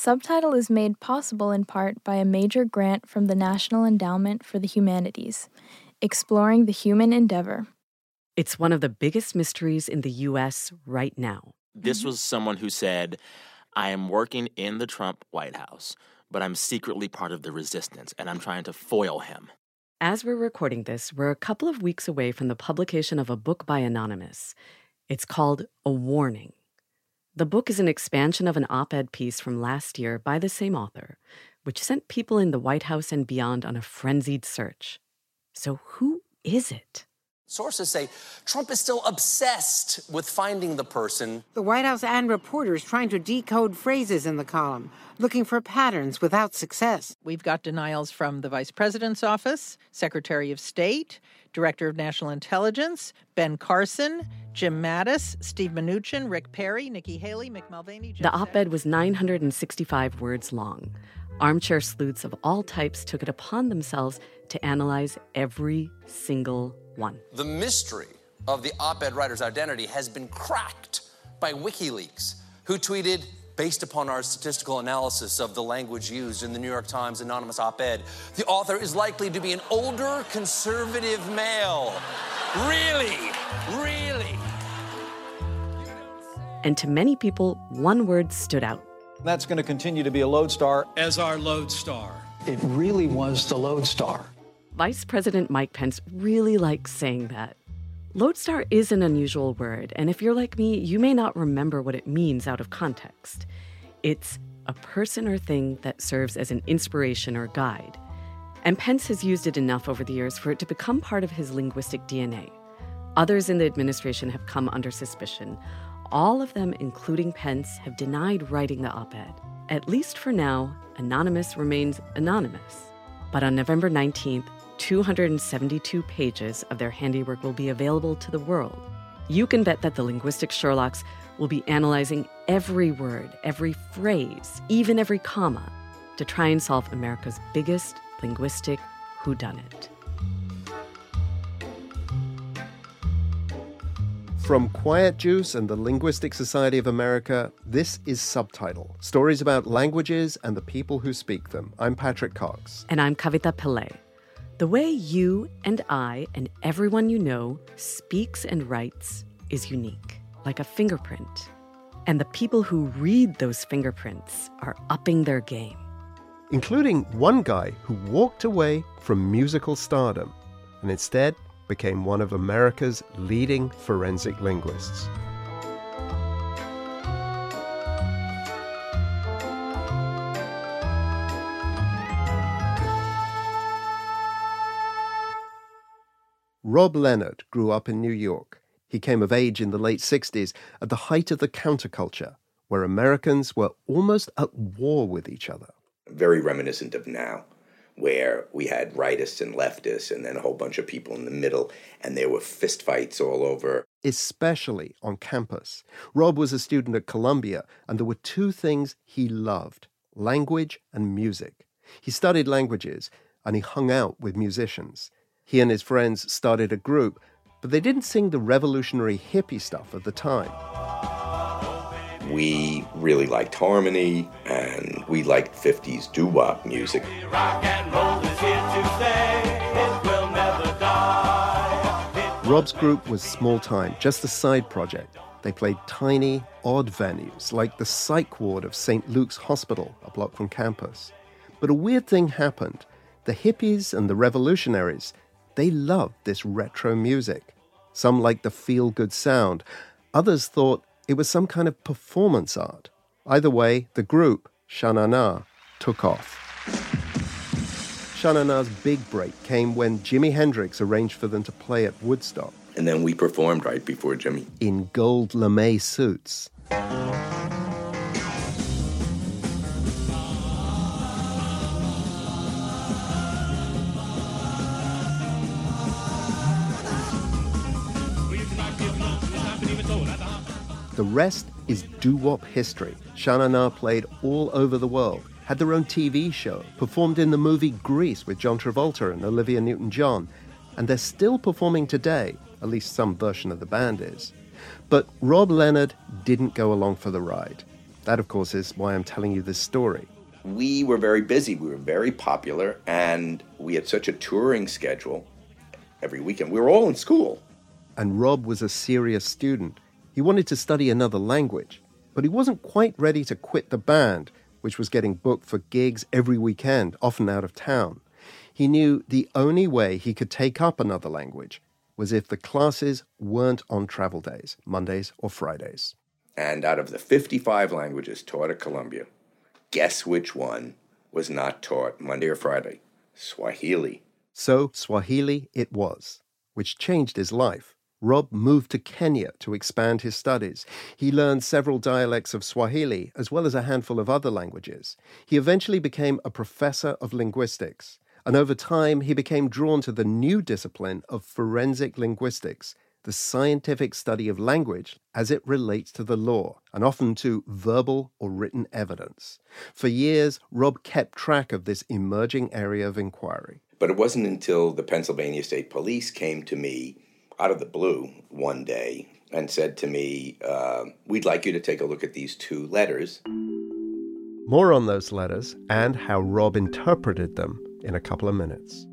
Subtitle is made possible in part by a major grant from the National Endowment for the Humanities, exploring the human endeavor. It's one of the biggest mysteries in the U.S. right now. This was someone who said, I am working in the Trump White House, but I'm secretly part of the resistance, and I'm trying to foil him. As we're recording this, we're a couple of weeks away from the publication of a book by Anonymous. It's called A Warning. The book is an expansion of an op-ed piece from last year by the same author, which sent people in the White House and beyond on a frenzied search. So who is it? Sources say Trump is still obsessed with finding the person. The White House and reporters trying to decode phrases in the column, looking for patterns without success. We've got denials from the Vice President's office, Secretary of State, Director of National Intelligence, Ben Carson, Jim Mattis, Steve Mnuchin, Rick Perry, Nikki Haley, Mick Mulvaney. The op-ed was 965 words long. Armchair sleuths of all types took it upon themselves to analyze every single one. The mystery of the op-ed writer's identity has been cracked by WikiLeaks, who tweeted, based upon our statistical analysis of the language used in the New York Times anonymous op-ed, the author is likely to be an older conservative male. Really? Really? And to many people, one word stood out. That's going to continue to be a lodestar. As our lodestar. It really was the lodestar. Vice President Mike Pence really likes saying that. Lodestar is an unusual word, and if you're like me, you may not remember what it means out of context. It's a person or thing that serves as an inspiration or guide. And Pence has used it enough over the years for it to become part of his linguistic DNA. Others in the administration have come under suspicion. All of them, including Pence, have denied writing the op-ed. At least for now, Anonymous remains anonymous. But on November 19th, 272 pages of their handiwork will be available to the world. You can bet that the linguistic Sherlocks will be analyzing every word, every phrase, even every comma, to try and solve America's biggest linguistic whodunit. From Quiet Juice and the Linguistic Society of America, this is Subtitle, stories about languages and the people who speak them. I'm Patrick Cox. And I'm Kavita Pillai. The way you and I and everyone you know speaks and writes is unique, like a fingerprint. And the people who read those fingerprints are upping their game. Including one guy who walked away from musical stardom and instead became one of America's leading forensic linguists. Rob Leonard grew up in New York. He came of age in the late 60s at the height of the counterculture, where Americans were almost at war with each other. Very reminiscent of now, where we had rightists and leftists and then a whole bunch of people in the middle, and there were fistfights all over. Especially on campus. Rob was a student at Columbia, and there were two things he loved: language and music. He studied languages, and he hung out with musicians. He and his friends started a group, but they didn't sing the revolutionary hippie stuff of the time. We really liked harmony, and we liked 50s doo-wop music. Rock and roll is here to stay. It will never die. Rob's group was small-time, just a side project. They played tiny, odd venues, like the psych ward of St. Luke's Hospital, a block from campus. But a weird thing happened. The hippies and the revolutionaries, they loved this retro music. Some liked the feel-good sound. Others thought it was some kind of performance art. Either way, the group, Sha Na Na, took off. Sha Na Na's big break came when Jimi Hendrix arranged for them to play at Woodstock. And then we performed right before Jimmy. In gold lame suits. The rest is doo-wop history. Sha Na Na played all over the world, had their own TV show, performed in the movie Grease with John Travolta and Olivia Newton-John, and they're still performing today, at least some version of the band is. But Rob Leonard didn't go along for the ride. That, of course, is why I'm telling you this story. We were very busy. We were very popular, and we had such a touring schedule every weekend. We were all in school. And Rob was a serious student. He wanted to study another language, but he wasn't quite ready to quit the band, which was getting booked for gigs every weekend, often out of town. He knew the only way he could take up another language was if the classes weren't on travel days, Mondays or Fridays. And out of the 55 languages taught at Columbia, guess which one was not taught Monday or Friday? Swahili. So Swahili it was, which changed his life. Rob moved to Kenya to expand his studies. He learned several dialects of Swahili, as well as a handful of other languages. He eventually became a professor of linguistics, and over time he became drawn to the new discipline of forensic linguistics, the scientific study of language as it relates to the law, and often to verbal or written evidence. For years, Rob kept track of this emerging area of inquiry. But it wasn't until the Pennsylvania State Police came to me out of the blue one day and said to me, we'd like you to take a look at these 2 letters. More on those letters and how Rob interpreted them in a couple of minutes.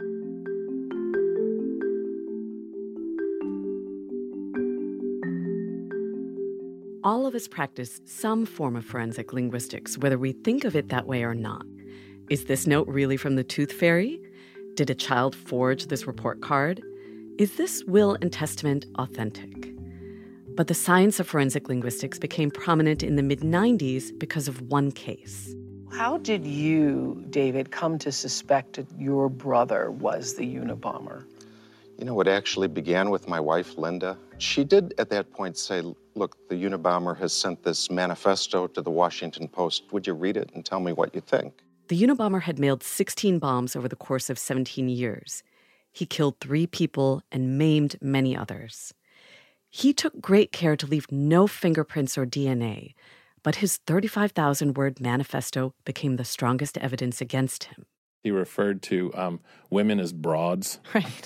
All of us practice some form of forensic linguistics, whether we think of it that way or not. Is this note really from the Tooth Fairy? Did a child forge this report card? Is this will and testament authentic? But the science of forensic linguistics became prominent in the mid-90s because of one case. How did you, David, come to suspect that your brother was the Unabomber? You know, it actually began with my wife, Linda. She did at that point say, look, the Unabomber has sent this manifesto to the Washington Post. Would you read it and tell me what you think? The Unabomber had mailed 16 bombs over the course of 17 years. He killed 3 people and maimed many others. He took great care to leave no fingerprints or DNA, but his 35,000-word manifesto became the strongest evidence against him. He referred to women as broads. Right.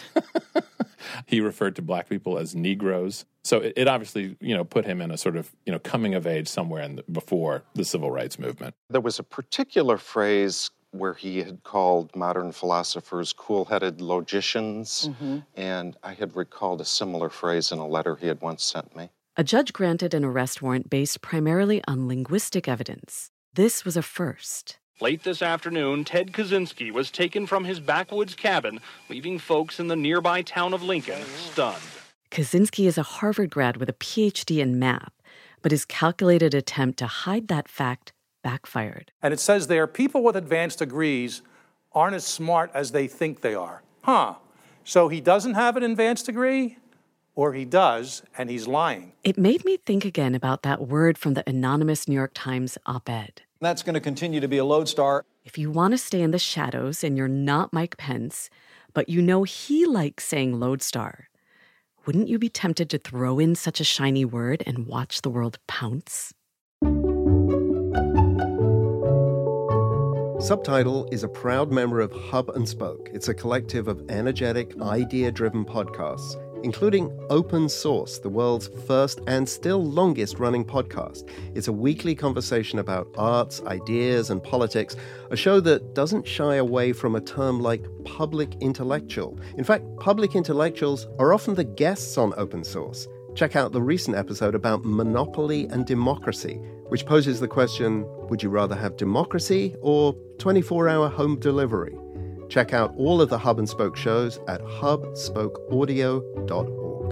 He referred to black people as Negroes. So it obviously, put him in a sort of, coming of age somewhere before the civil rights movement. There was a particular phrase where he had called modern philosophers cool-headed logicians, and I had recalled a similar phrase in a letter he had once sent me. A judge granted an arrest warrant based primarily on linguistic evidence. This was a first. Late this afternoon, Ted Kaczynski was taken from his backwoods cabin, leaving folks in the nearby town of Lincoln stunned. Kaczynski is a Harvard grad with a PhD in math, but his calculated attempt to hide that fact backfired. And it says there, people with advanced degrees aren't as smart as they think they are. So he doesn't have an advanced degree? Or he does, and he's lying. It made me think again about that word from the anonymous New York Times op-ed. That's going to continue to be a lodestar. If you want to stay in the shadows and you're not Mike Pence, but you know he likes saying lodestar, wouldn't you be tempted to throw in such a shiny word and watch the world pounce? Subtitle is a proud member of Hub and Spoke. It's a collective of energetic, idea-driven podcasts, including Open Source, the world's first and still longest-running podcast. It's a weekly conversation about arts, ideas, and politics, a show that doesn't shy away from a term like public intellectual. In fact, public intellectuals are often the guests on Open Source. Check out the recent episode about monopoly and democracy, which poses the question, would you rather have democracy or 24-hour home delivery? Check out all of the Hub and Spoke shows at hubspokeaudio.org.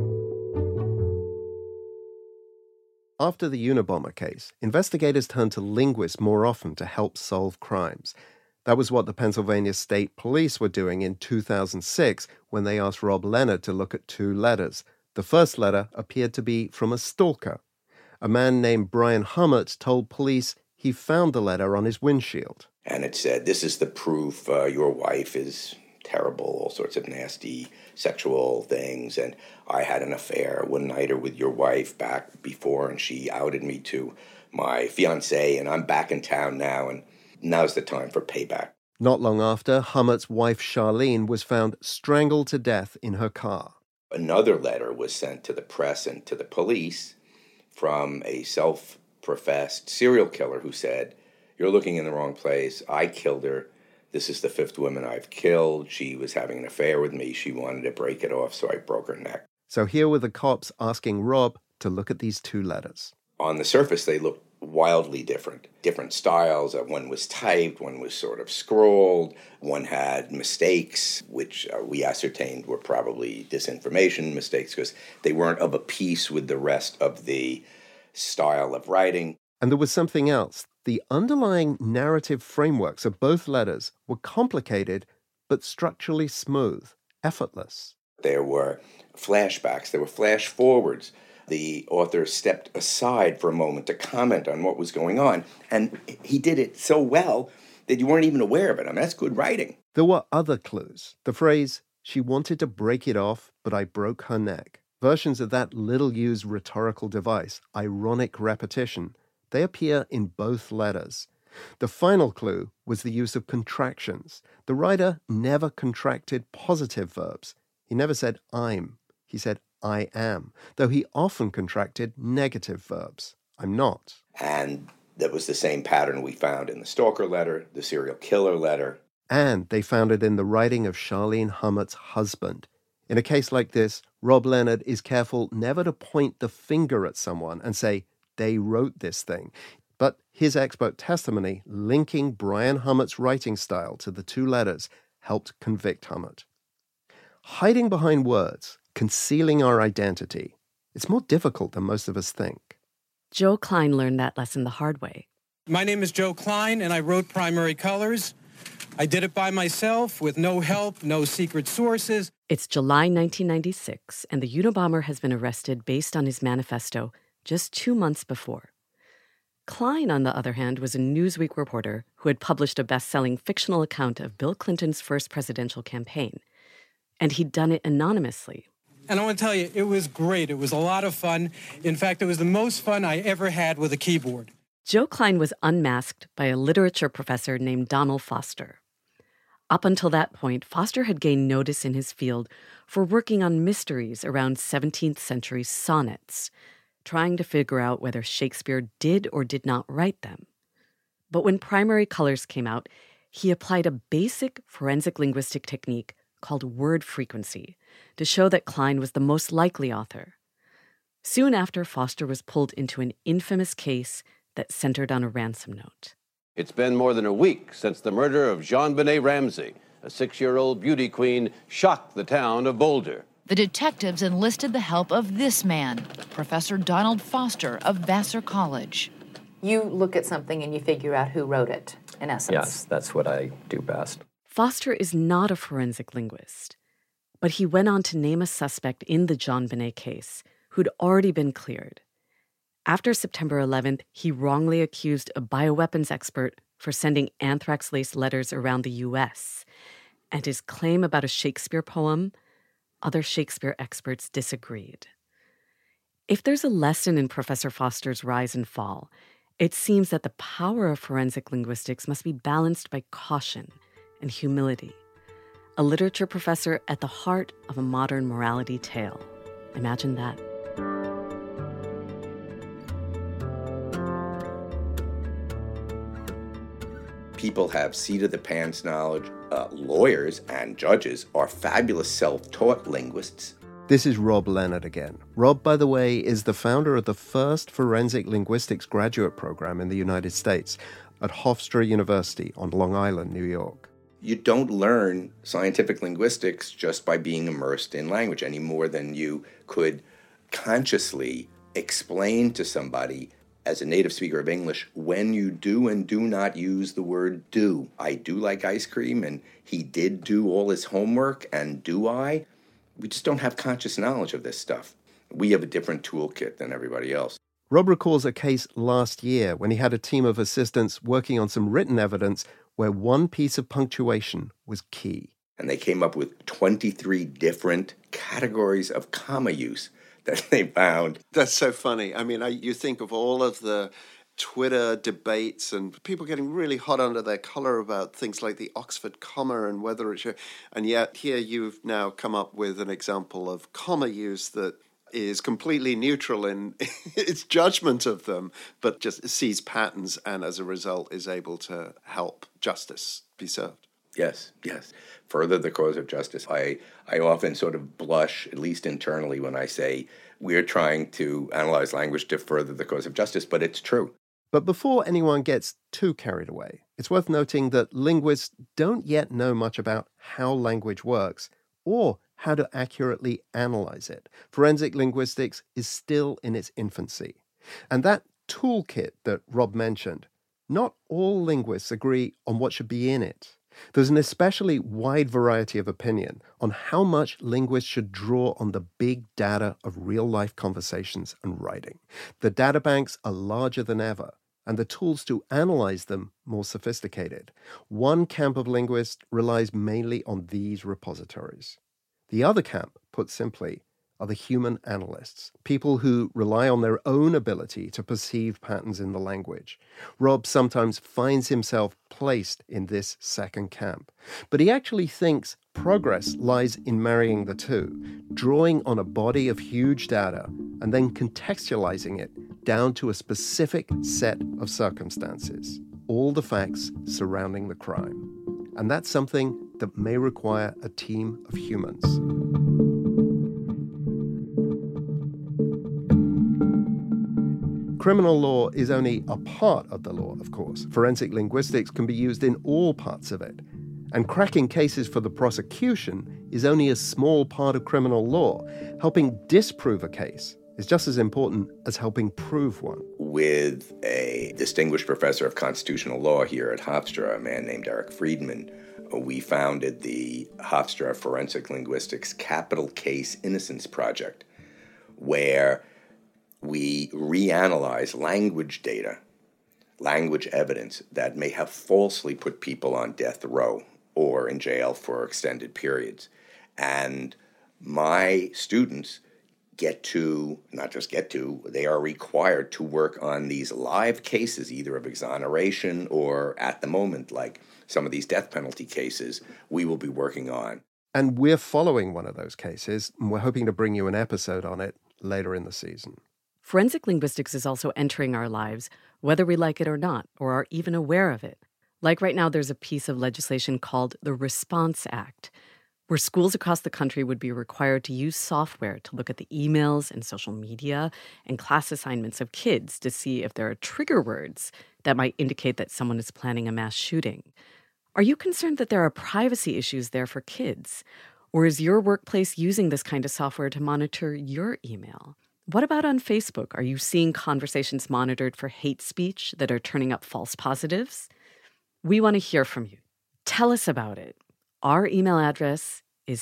After the Unabomber case, investigators turned to linguists more often to help solve crimes. That was what the Pennsylvania State Police were doing in 2006 when they asked Rob Leonard to look at 2 letters. The first letter appeared to be from a stalker. A man named Brian Hummert told police he found the letter on his windshield. And it said, this is the proof your wife is terrible, all sorts of nasty sexual things, and I had an affair one-nighter with your wife back before, and she outed me to my fiancé, and I'm back in town now, and now's the time for payback. Not long after, Hummert's wife Charlene was found strangled to death in her car. Another letter was sent to the press and to the police from a professed serial killer who said, "You're looking in the wrong place. I killed her. This is the 5th woman I've killed. She was having an affair with me. She wanted to break it off, so I broke her neck." So here were the cops asking Rob to look at these 2 letters. On the surface, they looked wildly different styles. One was typed, one was sort of scrawled, one had mistakes, which we ascertained were probably disinformation mistakes because they weren't of a piece with the rest of the style of writing. And there was something else. The underlying narrative frameworks of both letters were complicated, but structurally smooth, effortless. There were flashbacks, there were flash forwards. The author stepped aside for a moment to comment on what was going on, and he did it so well that you weren't even aware of it. I mean, that's good writing. There were other clues. The phrase, "She wanted to break it off, but I broke her neck." Versions of that little-used rhetorical device, ironic repetition, they appear in both letters. The final clue was the use of contractions. The writer never contracted positive verbs. He never said I'm. He said I am, though he often contracted negative verbs. I'm not. And that was the same pattern we found in the stalker letter, the serial killer letter. And they found it in the writing of Charlene Hummert's husband. In a case like this, Rob Leonard is careful never to point the finger at someone and say, they wrote this thing. But his expert testimony linking Brian Hummert's writing style to the 2 letters helped convict Hummert. Hiding behind words, concealing our identity, it's more difficult than most of us think. Joe Klein learned that lesson the hard way. My name is Joe Klein, and I wrote Primary Colors. I did it by myself with no help, no secret sources. It's July 1996, and the Unabomber has been arrested based on his manifesto just 2 months before. Klein, on the other hand, was a Newsweek reporter who had published a best-selling fictional account of Bill Clinton's first presidential campaign. And he'd done it anonymously. And I want to tell you, it was great. It was a lot of fun. In fact, it was the most fun I ever had with a keyboard. Joe Klein was unmasked by a literature professor named Donald Foster. Up until that point, Foster had gained notice in his field for working on mysteries around 17th century sonnets, trying to figure out whether Shakespeare did or did not write them. But when Primary Colors came out, he applied a basic forensic linguistic technique called word frequency to show that Klein was the most likely author. Soon after, Foster was pulled into an infamous case that centered on a ransom note. It's been more than a week since the murder of JonBenet Ramsey, a 6-year-old beauty queen, shocked the town of Boulder. The detectives enlisted the help of this man, Professor Donald Foster of Vassar College. You look at something and you figure out who wrote it, in essence. Yes, that's what I do best. Foster is not a forensic linguist, but he went on to name a suspect in the JonBenet case who'd already been cleared. After September 11th, he wrongly accused a bioweapons expert for sending anthrax-laced letters around the U.S., and his claim about a Shakespeare poem, other Shakespeare experts disagreed. If there's a lesson in Professor Foster's rise and fall, it seems that the power of forensic linguistics must be balanced by caution and humility. A literature professor at the heart of a modern morality tale. Imagine that. People have seat-of-the-pants knowledge. Lawyers and judges are fabulous self-taught linguists. This is Rob Leonard again. Rob, by the way, is the founder of the first forensic linguistics graduate program in the United States at Hofstra University on Long Island, New York. You don't learn scientific linguistics just by being immersed in language any more than you could consciously explain to somebody as a native speaker of English when you do and do not use the word do. I do like ice cream, and he did do all his homework, and do I? We just don't have conscious knowledge of this stuff. We have a different toolkit than everybody else. Rob recalls a case last year when he had a team of assistants working on some written evidence where one piece of punctuation was key. And they came up with 23 different categories of comma use that they found. That's so funny. I mean, you think of all of the Twitter debates and people getting really hot under their collar about things like the Oxford comma and whether it should. And yet here you've now come up with an example of comma use that is completely neutral in its judgment of them, but just sees patterns and as a result is able to help justice be served. Yes, yes. Further the cause of justice. I often sort of blush, at least internally, when I say we're trying to analyze language to further the cause of justice, but it's true. But before anyone gets too carried away, it's worth noting that linguists don't yet know much about how language works or how to accurately analyze it. Forensic linguistics is still in its infancy. And that toolkit that Rob mentioned, not all linguists agree on what should be in it. There's an especially wide variety of opinion on how much linguists should draw on the big data of real-life conversations and writing. The data banks are larger than ever, and the tools to analyze them more sophisticated. One camp of linguists relies mainly on these repositories. The other camp, put simply, are the human analysts, people who rely on their own ability to perceive patterns in the language. Rob sometimes finds himself placed in this second camp, but he actually thinks progress lies in marrying the two, drawing on a body of huge data and then contextualizing it down to a specific set of circumstances, all the facts surrounding the crime. And that's something that may require a team of humans. Criminal law is only a part of the law, of course. Forensic linguistics can be used in all parts of it. And cracking cases for the prosecution is only a small part of criminal law. Helping disprove a case is just as important as helping prove one. With a distinguished professor of constitutional law here at Hofstra, a man named Eric Friedman, we founded the Hofstra Forensic Linguistics Capital Case Innocence Project, where we reanalyze language data, language evidence that may have falsely put people on death row or in jail for extended periods. And my students they are required to work on these live cases, either of exoneration or at the moment, like some of these death penalty cases we will be working on. And we're following one of those cases, and we're hoping to bring you an episode on it later in the season. Forensic linguistics is also entering our lives, whether we like it or not, or are even aware of it. Like right now, there's a piece of legislation called the Response Act, where schools across the country would be required to use software to look at the emails and social media and class assignments of kids to see if there are trigger words that might indicate that someone is planning a mass shooting. Are you concerned that there are privacy issues there for kids? Or is your workplace using this kind of software to monitor your email? What about on Facebook? Are you seeing conversations monitored for hate speech that are turning up false positives? We want to hear from you. Tell us about it. Our email address is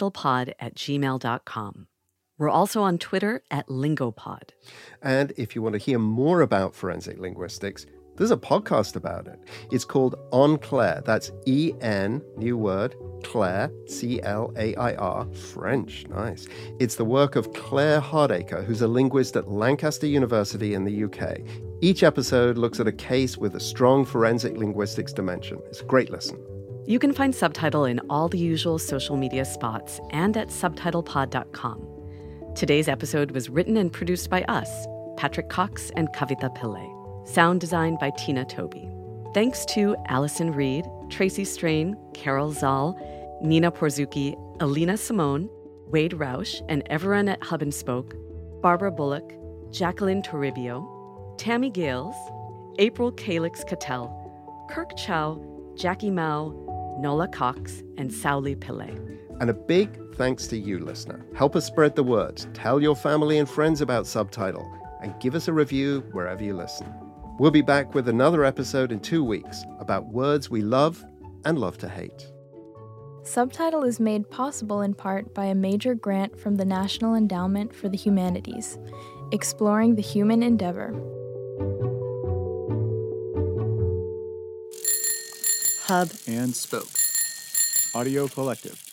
subtitlepod@gmail.com. We're also on Twitter @lingopod. And if you want to hear more about forensic linguistics, there's a podcast about it. It's called On Claire. That's E-N, new word, Claire, C-L-A-I-R, French. Nice. It's the work of Claire Hardacre, who's a linguist at Lancaster University in the UK. Each episode looks at a case with a strong forensic linguistics dimension. It's a great listen. You can find Subtitle in all the usual social media spots and at subtitlepod.com. Today's episode was written and produced by us, Patrick Cox and Kavitha Pillai. Sound design by Tina Toby. Thanks to Allison Reed, Tracy Strain, Carol Zahl, Nina Porzuki, Alina Simone, Wade Roush, and everyone at Hub and Spoke, Barbara Bullock, Jacqueline Toribio, Tammy Gales, April Calix-Cattell, Kirk Chow, Jackie Mao, Nola Cox, and Sauli Pillai. And a big thanks to you, listener. Help us spread the word. Tell your family and friends about Subtitle, and give us a review wherever you listen. We'll be back with another episode in 2 weeks about words we love and love to hate. Subtitle is made possible in part by a major grant from the National Endowment for the Humanities, exploring the human endeavor. Hub and Spoke. Audio Collective.